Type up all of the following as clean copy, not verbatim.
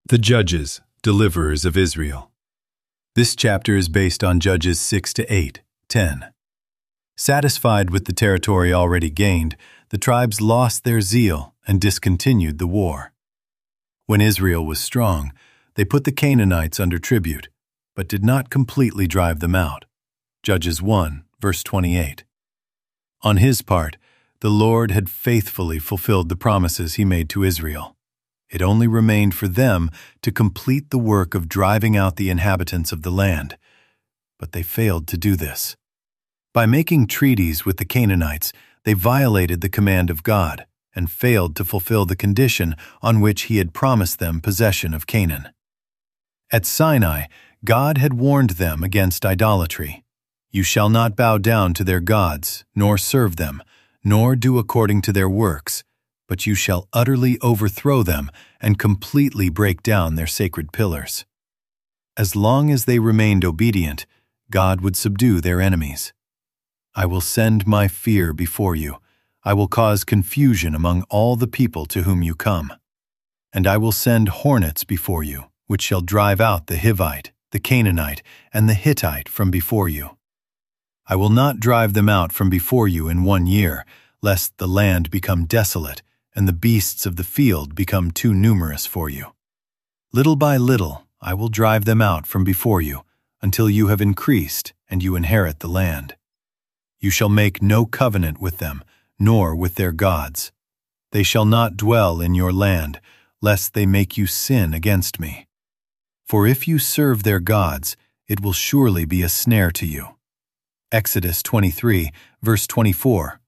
The Judges, Deliverers of Israel. This chapter is based on Judges 6-8, 10. Satisfied with the territory already gained, the tribes lost their zeal and discontinued the war. When Israel was strong, they put the Canaanites under tribute, but did not completely drive them out. Judges 1, verse 28. On his part, the Lord had faithfully fulfilled the promises he made to Israel. It only remained for them to complete the work of driving out the inhabitants of the land, but they failed to do this. By making treaties with the Canaanites, they violated the command of God and failed to fulfill the condition on which he had promised them possession of Canaan. At Sinai, God had warned them against idolatry. "You shall not bow down to their gods, nor serve them, nor do according to their works, but you shall utterly overthrow them and completely break down their sacred pillars." As long as they remained obedient, God would subdue their enemies. "I will send my fear before you. I will cause confusion among all the people to whom you come. And I will send hornets before you, which shall drive out the Hivite, the Canaanite, and the Hittite from before you. I will not drive them out from before you in 1 year, lest the land become desolate, and the beasts of the field become too numerous for you. Little by little I will drive them out from before you, until you have increased and you inherit the land. You shall make no covenant with them, nor with their gods. They shall not dwell in your land, lest they make you sin against me. For if you serve their gods, it will surely be a snare to you." Exodus 23, verse 24,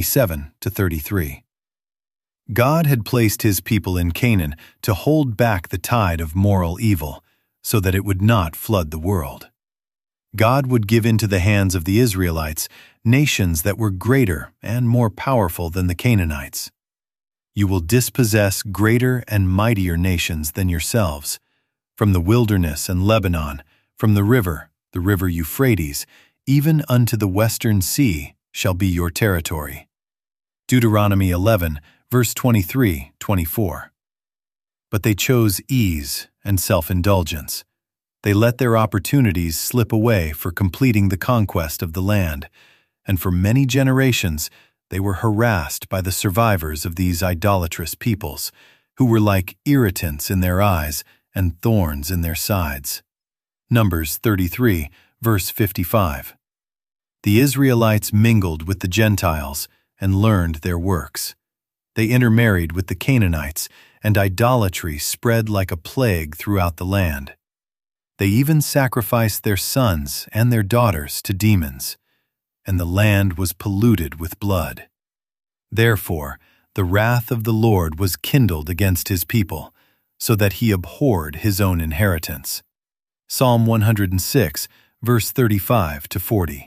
27-33. God had placed his people in Canaan to hold back the tide of moral evil, so that it would not flood the world. God would give into the hands of the Israelites nations that were greater and more powerful than the Canaanites. "You will dispossess greater and mightier nations than yourselves. From the wilderness and Lebanon, from the river Euphrates, even unto the western sea shall be your territory." Deuteronomy 11, verse 23-24. But they chose ease and self-indulgence. They let their opportunities slip away for completing the conquest of the land, and for many generations they were harassed by the survivors of these idolatrous peoples, who were like irritants in their eyes and thorns in their sides. Numbers 33, verse 55. The Israelites mingled with the Gentiles and learned their works. They intermarried with the Canaanites, and idolatry spread like a plague throughout the land. They even sacrificed their sons and their daughters to demons, and the land was polluted with blood. Therefore, the wrath of the Lord was kindled against his people, so that he abhorred his own inheritance. Psalm 106, verse 35-40.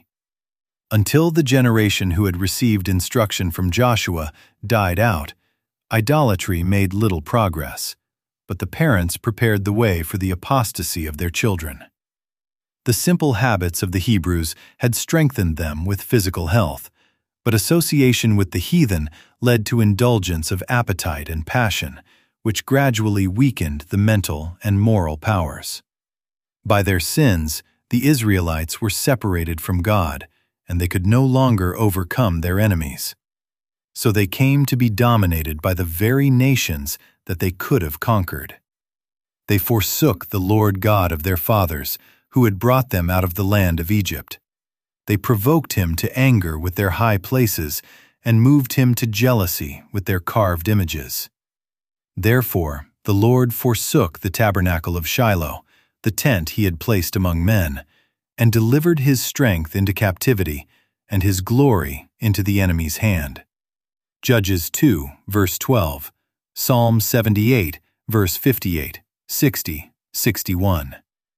Until the generation who had received instruction from Joshua died out, idolatry made little progress, but the parents prepared the way for the apostasy of their children. The simple habits of the Hebrews had strengthened them with physical health, but association with the heathen led to indulgence of appetite and passion, which gradually weakened the mental and moral powers. By their sins, the Israelites were separated from God, and they could no longer overcome their enemies. So they came to be dominated by the very nations that they could have conquered. They forsook the Lord God of their fathers, who had brought them out of the land of Egypt. They provoked him to anger with their high places and moved him to jealousy with their carved images. Therefore, the Lord forsook the tabernacle of Shiloh, the tent he had placed among men, and delivered his strength into captivity and his glory into the enemy's hand. Judges 2, verse 12, Psalm 78, verse 58, 60, 61.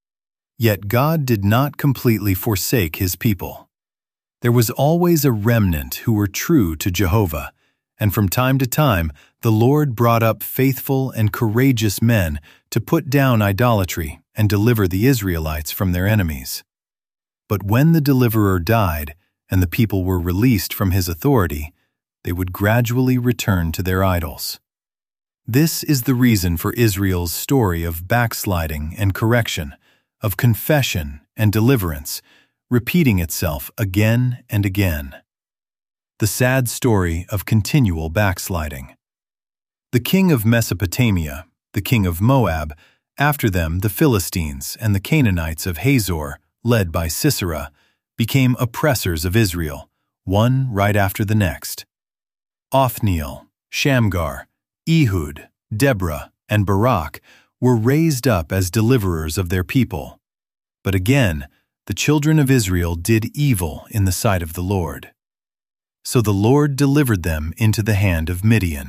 Yet God did not completely forsake his people. There was always a remnant who were true to Jehovah, and from time to time the Lord brought up faithful and courageous men to put down idolatry and deliver the Israelites from their enemies. But when the deliverer died and the people were released from his authority, they would gradually return to their idols. This is the reason for Israel's story of backsliding and correction, of confession and deliverance, repeating itself again and again. The sad story of continual backsliding. The king of Mesopotamia, the king of Moab, after them the Philistines and the Canaanites of Hazor, led by Sisera, became oppressors of Israel, one right after the next. Othniel, Shamgar, Ehud, Deborah, and Barak were raised up as deliverers of their people. But again, the children of Israel did evil in the sight of the Lord. So the Lord delivered them into the hand of Midian.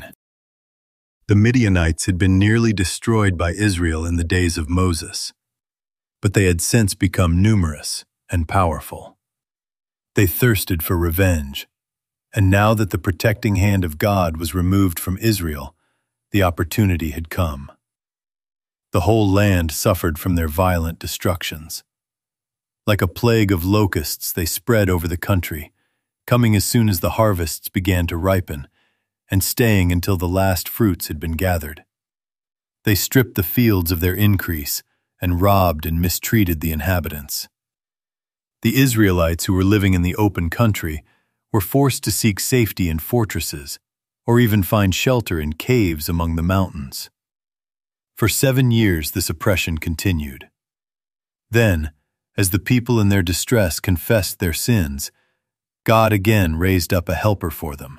The Midianites had been nearly destroyed by Israel in the days of Moses, but they had since become numerous and powerful. They thirsted for revenge, and now that the protecting hand of God was removed from Israel, the opportunity had come. The whole land suffered from their violent destructions. Like a plague of locusts, they spread over the country, coming as soon as the harvests began to ripen, and staying until the last fruits had been gathered. They stripped the fields of their increase and robbed and mistreated the inhabitants. The Israelites who were living in the open country were forced to seek safety in fortresses or even find shelter in caves among the mountains. For 7 years this oppression continued. Then, as the people in their distress confessed their sins, God again raised up a helper for them.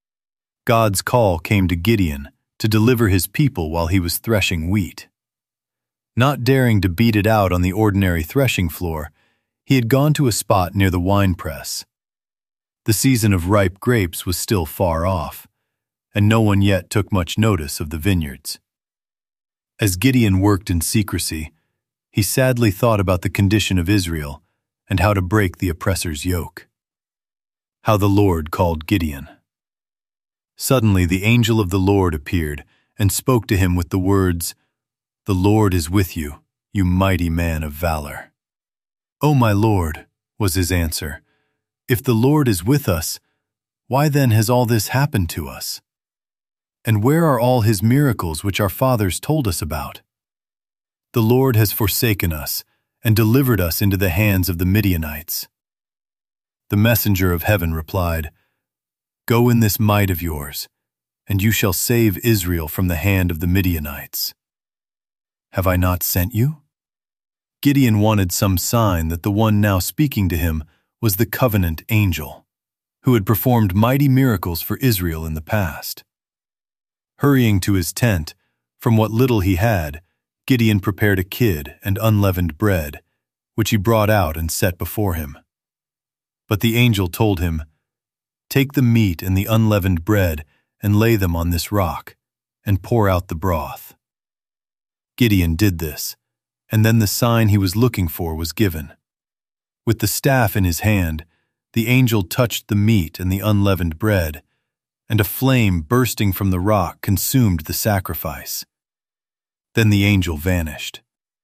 God's call came to Gideon to deliver his people while he was threshing wheat. Not daring to beat it out on the ordinary threshing floor, he had gone to a spot near the winepress. The season of ripe grapes was still far off, and no one yet took much notice of the vineyards. As Gideon worked in secrecy, he sadly thought about the condition of Israel and how to break the oppressor's yoke. How the Lord called Gideon. Suddenly the angel of the Lord appeared and spoke to him with the words, "The Lord is with you, you mighty man of valor." "O my Lord," was his answer, "if the Lord is with us, why then has all this happened to us? And where are all his miracles which our fathers told us about? The Lord has forsaken us and delivered us into the hands of the Midianites." The messenger of heaven replied, "Go in this might of yours, and you shall save Israel from the hand of the Midianites. Have I not sent you?" Gideon wanted some sign that the one now speaking to him was the covenant angel, who had performed mighty miracles for Israel in the past. Hurrying to his tent, from what little he had, Gideon prepared a kid and unleavened bread, which he brought out and set before him. But the angel told him, "Take the meat and the unleavened bread and lay them on this rock, and pour out the broth." Gideon did this, and then the sign he was looking for was given. With the staff in his hand, the angel touched the meat and the unleavened bread, and a flame bursting from the rock consumed the sacrifice. Then the angel vanished.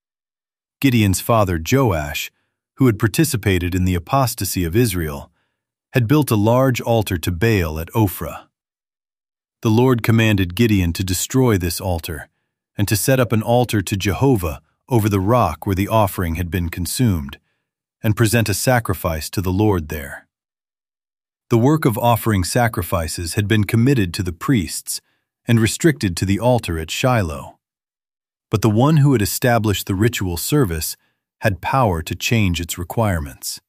Gideon's father Joash, who had participated in the apostasy of Israel, had built a large altar to Baal at Ophrah. The Lord commanded Gideon to destroy this altar and to set up an altar to Jehovah over the rock where the offering had been consumed, and present a sacrifice to the Lord there. The work of offering sacrifices had been committed to the priests and restricted to the altar at Shiloh. But the one who had established the ritual service had power to change its requirements.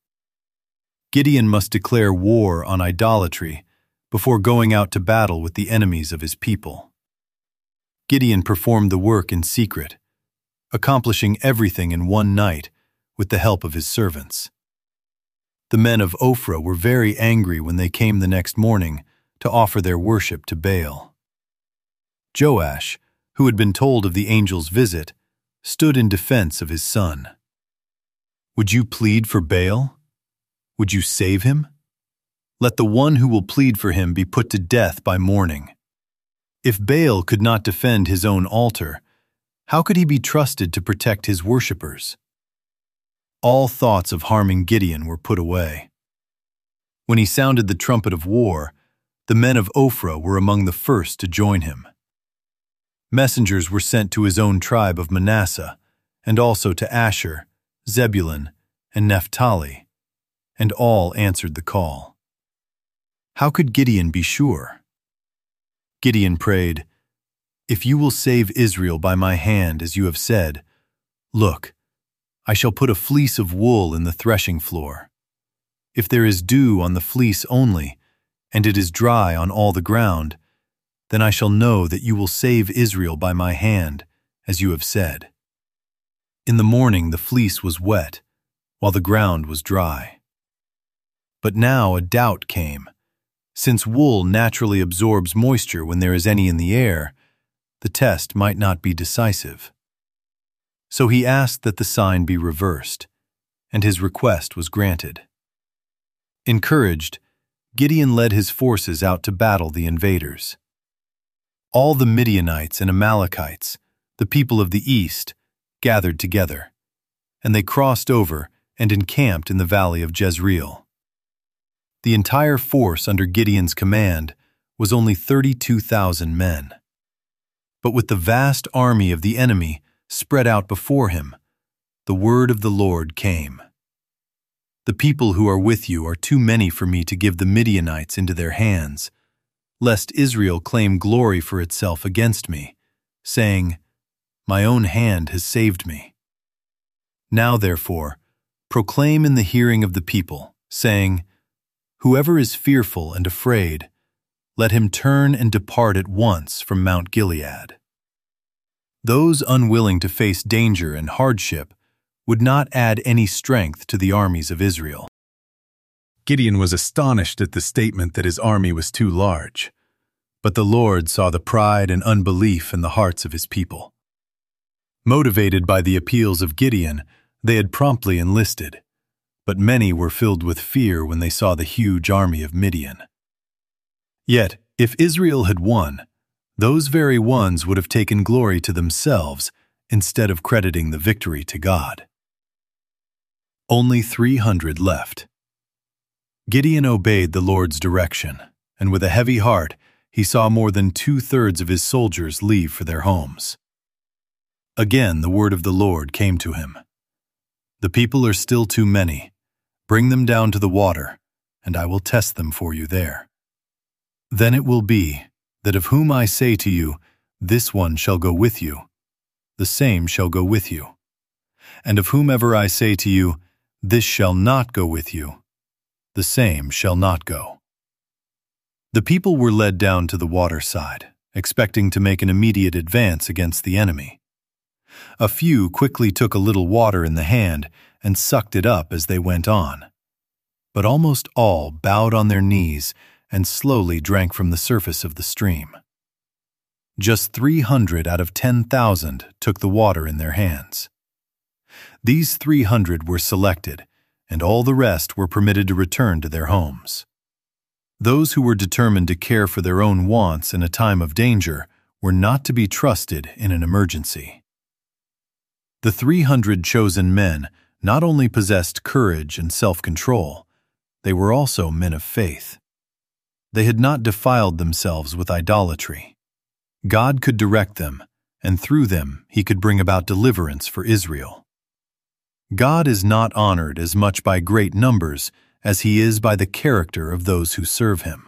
Gideon must declare war on idolatry before going out to battle with the enemies of his people. Gideon performed the work in secret, accomplishing everything in one night with the help of his servants. The men of Ophrah were very angry when they came the next morning to offer their worship to Baal. Joash, who had been told of the angel's visit, stood in defense of his son. "Would you plead for Baal? Would you save him? Let the one who will plead for him be put to death by morning. If Baal could not defend his own altar, how could he be trusted to protect his worshippers?" All thoughts of harming Gideon were put away. When he sounded the trumpet of war, the men of Ophrah were among the first to join him. Messengers were sent to his own tribe of Manasseh, and also to Asher, Zebulun, and Naphtali, and all answered the call. How could Gideon be sure? Gideon prayed, "If you will save Israel by my hand, as you have said, look, I shall put a fleece of wool in the threshing floor. If there is dew on the fleece only, and it is dry on all the ground, then I shall know that you will save Israel by my hand, as you have said." In the morning the fleece was wet, while the ground was dry. But now a doubt came. Since wool naturally absorbs moisture when there is any in the air, the test might not be decisive. So he asked that the sign be reversed, and his request was granted. Encouraged, Gideon led his forces out to battle the invaders. All the Midianites and Amalekites, the people of the east, gathered together, and they crossed over and encamped in the valley of Jezreel. The entire force under Gideon's command was only 32,000 men. But with the vast army of the enemy spread out before him, the word of the Lord came. "The people who are with you are too many for me to give the Midianites into their hands, lest Israel claim glory for itself against me, saying, 'My own hand has saved me.' Now, therefore, proclaim in the hearing of the people, saying, 'Whoever is fearful and afraid, let him turn and depart at once from Mount Gilead.'" Those unwilling to face danger and hardship would not add any strength to the armies of Israel. Gideon was astonished at the statement that his army was too large, but the Lord saw the pride and unbelief in the hearts of his people. Motivated by the appeals of Gideon, they had promptly enlisted, but many were filled with fear when they saw the huge army of Midian. Yet, if Israel had won, those very ones would have taken glory to themselves instead of crediting the victory to God. Only 300 left. Gideon obeyed the Lord's direction, and with a heavy heart, he saw more than 2/3 of his soldiers leave for their homes. Again, the word of the Lord came to him. "The people are still too many. Bring them down to the water, and I will test them for you there. Then it will be that of whom I say to you, 'This one shall go with you,' the same shall go with you. And of whomever I say to you, 'This shall not go with you,' the same shall not go." The people were led down to the waterside, expecting to make an immediate advance against the enemy. A few quickly took a little water in the hand and sucked it up as they went on. But almost all bowed on their knees and slowly drank from the surface of the stream. Just 300 out of 10,000 took the water in their hands. These 300 were selected, and all the rest were permitted to return to their homes. Those who were determined to care for their own wants in a time of danger were not to be trusted in an emergency. The 300 chosen men not only possessed courage and self-control, they were also men of faith. They had not defiled themselves with idolatry. God could direct them, and through them he could bring about deliverance for Israel. God is not honored as much by great numbers as he is by the character of those who serve him.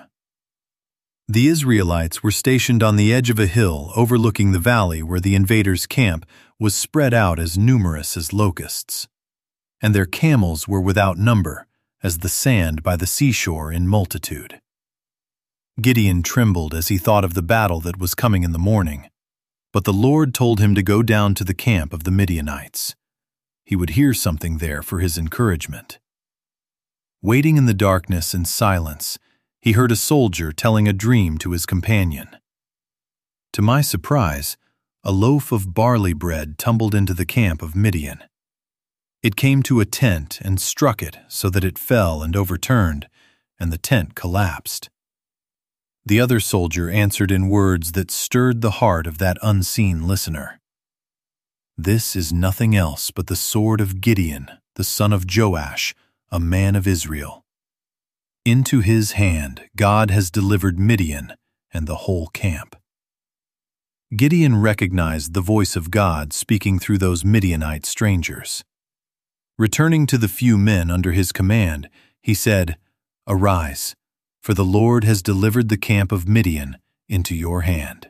The Israelites were stationed on the edge of a hill overlooking the valley where the invaders' camp was spread out as numerous as locusts, and their camels were without number, as the sand by the seashore in multitude. Gideon trembled as he thought of the battle that was coming in the morning, but the Lord told him to go down to the camp of the Midianites. He would hear something there for his encouragement. Waiting in the darkness and silence, he heard a soldier telling a dream to his companion. To my surprise, a loaf of barley bread tumbled into the camp of Midian. It came to a tent and struck it so that it fell and overturned, and the tent collapsed. The other soldier answered in words that stirred the heart of that unseen listener. "This is nothing else but the sword of Gideon, the son of Joash, a man of Israel. Into his hand God has delivered Midian and the whole camp." Gideon recognized the voice of God speaking through those Midianite strangers. Returning to the few men under his command, he said, "Arise, for the Lord has delivered the camp of Midian into your hand."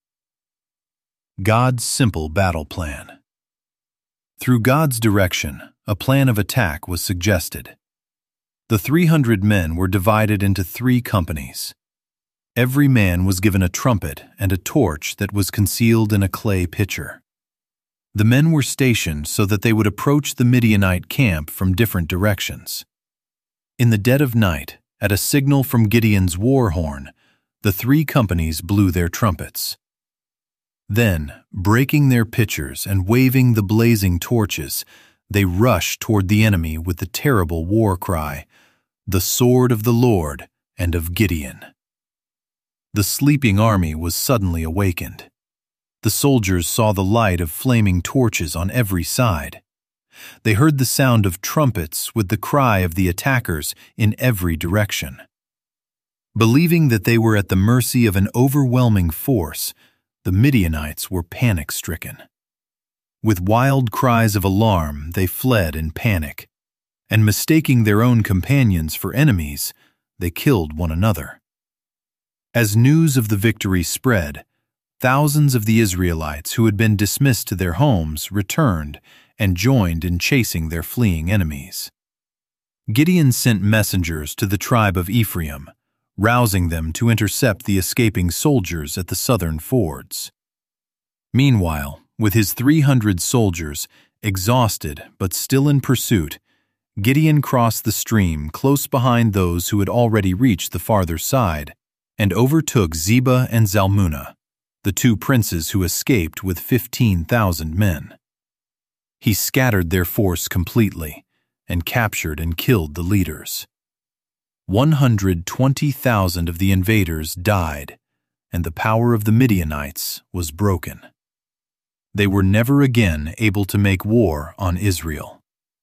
God's simple battle plan. Through God's direction, a plan of attack was suggested. The 300 men were divided into 3 companies. Every man was given a trumpet and a torch that was concealed in a clay pitcher. The men were stationed so that they would approach the Midianite camp from different directions. In the dead of night, at a signal from Gideon's war horn, the 3 companies blew their trumpets. Then, breaking their pitchers and waving the blazing torches, they rushed toward the enemy with the terrible war cry, "The sword of the Lord and of Gideon." The sleeping army was suddenly awakened. The soldiers saw the light of flaming torches on every side. They heard the sound of trumpets with the cry of the attackers in every direction. Believing that they were at the mercy of an overwhelming force, the Midianites were panic-stricken. With wild cries of alarm, they fled in panic, and mistaking their own companions for enemies, they killed one another. As news of the victory spread, thousands of the Israelites who had been dismissed to their homes returned and joined in chasing their fleeing enemies. Gideon sent messengers to the tribe of Ephraim, rousing them to intercept the escaping soldiers at the southern fords. Meanwhile, with his 300 soldiers, exhausted but still in pursuit, Gideon crossed the stream close behind those who had already reached the farther side and overtook Zebah and Zalmunna, the 2 princes who escaped with 15,000 men. He scattered their force completely and captured and killed the leaders. 120,000 of the invaders died, and the power of the Midianites was broken. They were never again able to make war on Israel.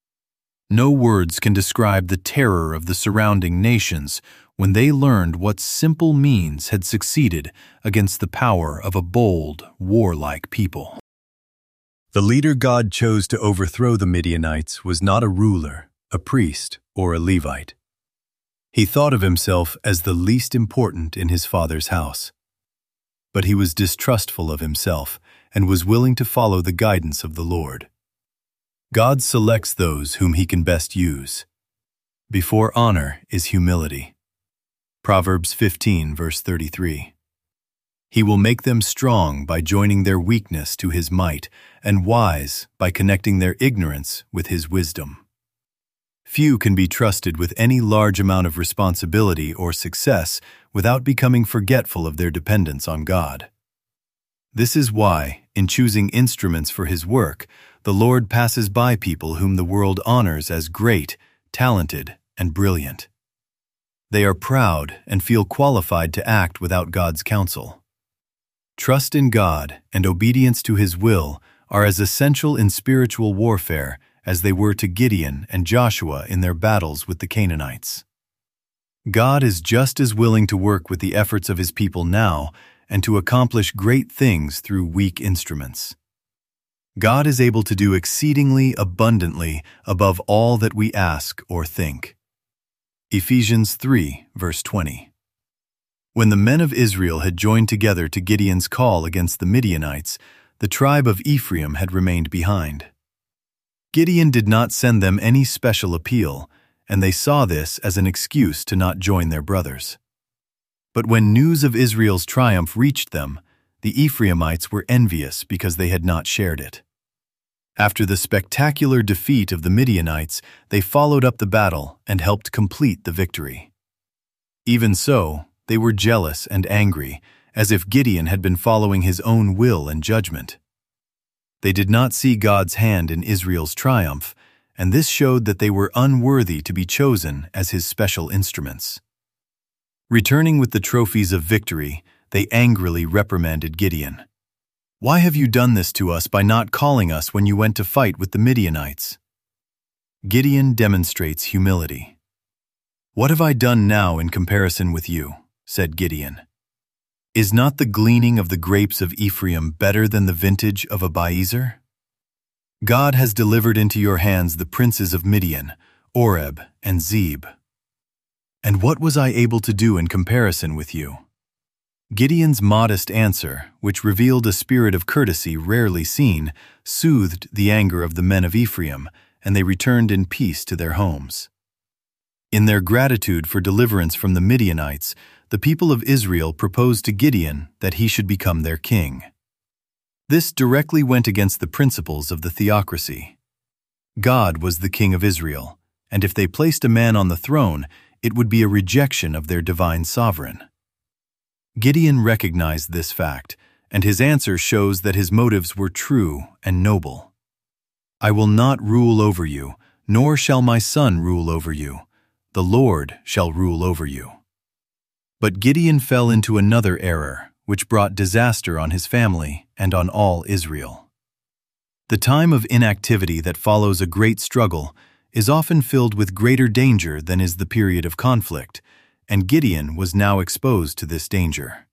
No words can describe the terror of the surrounding nations when they learned what simple means had succeeded against the power of a bold, warlike people. The leader God chose to overthrow the Midianites was not a ruler, a priest, or a Levite. He thought of himself as the least important in his father's house. But he was distrustful of himself and was willing to follow the guidance of the Lord. God selects those whom he can best use. Before honor is humility. Proverbs 15, verse 33. He will make them strong by joining their weakness to his might, and wise by connecting their ignorance with his wisdom. Few can be trusted with any large amount of responsibility or success without becoming forgetful of their dependence on God. This is why, in choosing instruments for his work, the Lord passes by people whom the world honors as great, talented, and brilliant. They are proud and feel qualified to act without God's counsel. Trust in God and obedience to his will are as essential in spiritual warfare as they were to Gideon and Joshua in their battles with the Canaanites. God is just as willing to work with the efforts of his people now and to accomplish great things through weak instruments. God is able to do exceedingly abundantly above all that we ask or think. Ephesians 3, verse 20. When the men of Israel had joined together to Gideon's call against the Midianites, the tribe of Ephraim had remained behind. Gideon did not send them any special appeal, and they saw this as an excuse to not join their brothers. But when news of Israel's triumph reached them, the Ephraimites were envious because they had not shared it. After the spectacular defeat of the Midianites, they followed up the battle and helped complete the victory. Even so, they were jealous and angry, as if Gideon had been following his own will and judgment. They did not see God's hand in Israel's triumph, and this showed that they were unworthy to be chosen as his special instruments. Returning with the trophies of victory, they angrily reprimanded Gideon. "Why have you done this to us by not calling us when you went to fight with the Midianites?" Gideon demonstrates humility. "What have I done now in comparison with you?" said Gideon. Is not the gleaning of the grapes of Ephraim better than the vintage of Abiezer? God has delivered into your hands the princes of Midian, Oreb, and Zeb. And what was I able to do in comparison with you? Gideon's modest answer, which revealed a spirit of courtesy rarely seen, soothed the anger of the men of Ephraim, and they returned in peace to their homes. In their gratitude for deliverance from the Midianites, the people of Israel proposed to Gideon that he should become their king. This directly went against the principles of the theocracy. God was the king of Israel, and if they placed a man on the throne, it would be a rejection of their divine sovereign. Gideon recognized this fact, and his answer shows that his motives were true and noble. I will not rule over you, nor shall my son rule over you. The Lord shall rule over you. But Gideon fell into another error, which brought disaster on his family and on all Israel. The time of inactivity that follows a great struggle is often filled with greater danger than is the period of conflict, and Gideon was now exposed to this danger.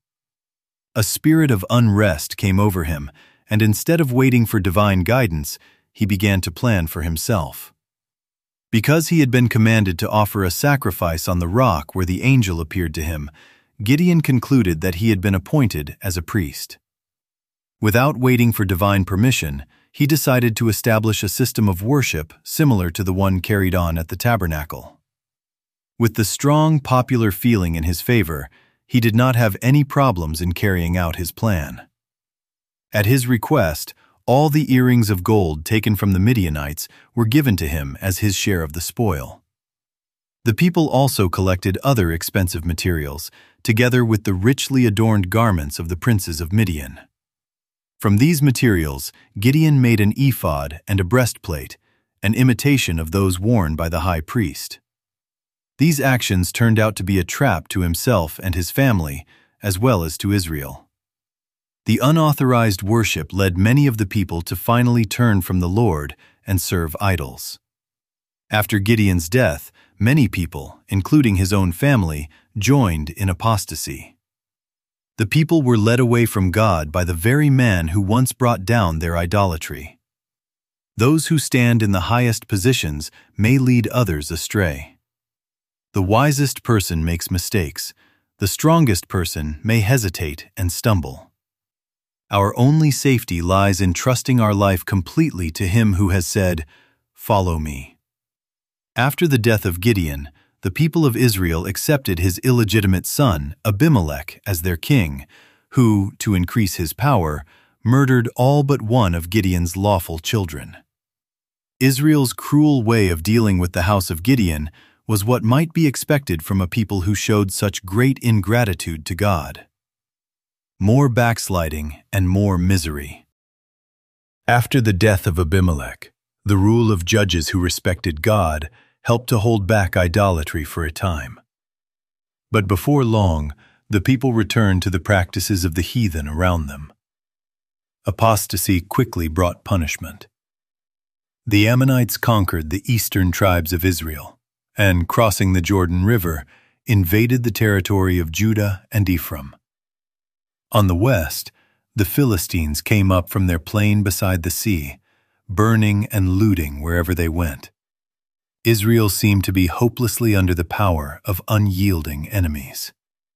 A spirit of unrest came over him, and instead of waiting for divine guidance, he began to plan for himself. Because he had been commanded to offer a sacrifice on the rock where the angel appeared to him, Gideon concluded that he had been appointed as a priest. Without waiting for divine permission, he decided to establish a system of worship similar to the one carried on at the tabernacle. With the strong popular feeling in his favor, he did not have any problems in carrying out his plan. At his request, all the earrings of gold taken from the Midianites were given to him as his share of the spoil. The people also collected other expensive materials, together with the richly adorned garments of the princes of Midian. From these materials, Gideon made an ephod and a breastplate, an imitation of those worn by the high priest. These actions turned out to be a trap to himself and his family, as well as to Israel. The unauthorized worship led many of the people to finally turn from the Lord and serve idols. After Gideon's death, many people, including his own family, joined in apostasy. The people were led away from God by the very man who once brought down their idolatry. Those who stand in the highest positions may lead others astray. The wisest person makes mistakes. The strongest person may hesitate and stumble. Our only safety lies in trusting our life completely to Him who has said, "Follow me." After the death of Gideon, the people of Israel accepted his illegitimate son, Abimelech, as their king, who, to increase his power, murdered all but one of Gideon's lawful children. Israel's cruel way of dealing with the house of Gideon was what might be expected from a people who showed such great ingratitude to God. More backsliding and more misery. After the death of Abimelech, the rule of judges who respected God helped to hold back idolatry for a time. But before long, the people returned to the practices of the heathen around them. Apostasy quickly brought punishment. The Ammonites conquered the eastern tribes of Israel, and, crossing the Jordan River, invaded the territory of Judah and Ephraim. On the west, the Philistines came up from their plain beside the sea, burning and looting wherever they went. Israel seemed to be hopelessly under the power of unyielding enemies.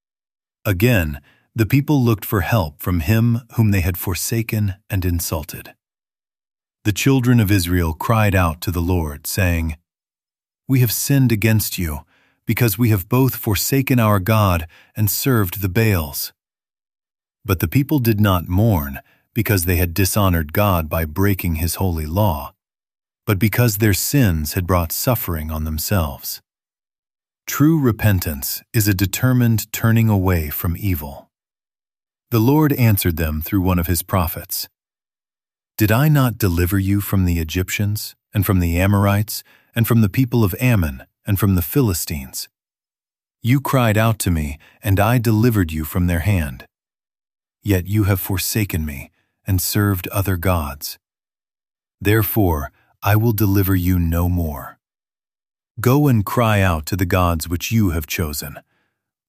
Again, the people looked for help from him whom they had forsaken and insulted. The children of Israel cried out to the Lord, saying, "We have sinned against you, because we have both forsaken our God and served the Baals." But the people did not mourn because they had dishonored God by breaking His holy law, but because their sins had brought suffering on themselves. True repentance is a determined turning away from evil. The Lord answered them through one of His prophets. "Did I not deliver you from the Egyptians, and from the Amorites, and from the people of Ammon, and from the Philistines? You cried out to me, and I delivered you from their hand. Yet you have forsaken me, and served other gods. Therefore I will deliver you no more. Go and cry out to the gods which you have chosen.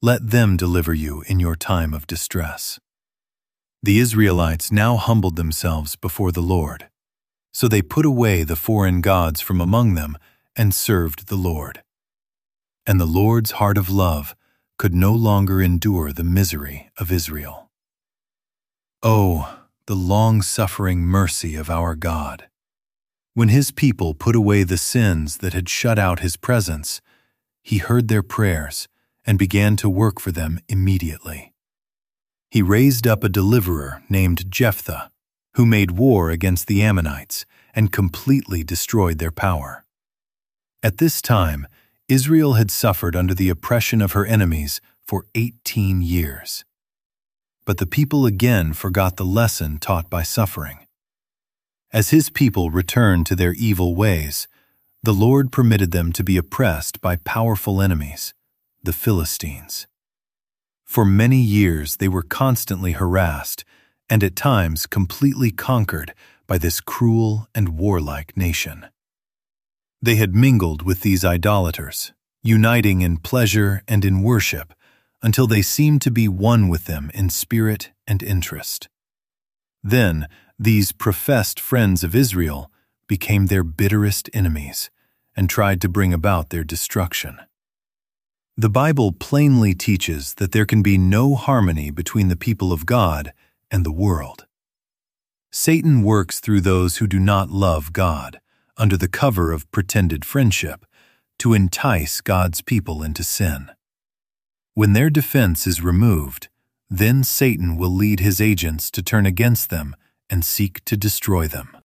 Let them deliver you in your time of distress." The Israelites now humbled themselves before the Lord. So they put away the foreign gods from among them and served the Lord. And the Lord's heart of love could no longer endure the misery of Israel. Oh, the long-suffering mercy of our God! When His people put away the sins that had shut out His presence, He heard their prayers and began to work for them immediately. He raised up a deliverer named Jephthah, who made war against the Ammonites and completely destroyed their power. At this time, Israel had suffered under the oppression of her enemies for 18 years. But the people again forgot the lesson taught by suffering. As His people returned to their evil ways, the Lord permitted them to be oppressed by powerful enemies, the Philistines. For many years they were constantly harassed and at times completely conquered by this cruel and warlike nation. They had mingled with these idolaters, uniting in pleasure and in worship, until they seemed to be one with them in spirit and interest. Then these professed friends of Israel became their bitterest enemies and tried to bring about their destruction. The Bible plainly teaches that there can be no harmony between the people of God and the world. Satan works through those who do not love God, under the cover of pretended friendship, to entice God's people into sin. When their defense is removed, then Satan will lead his agents to turn against them and seek to destroy them.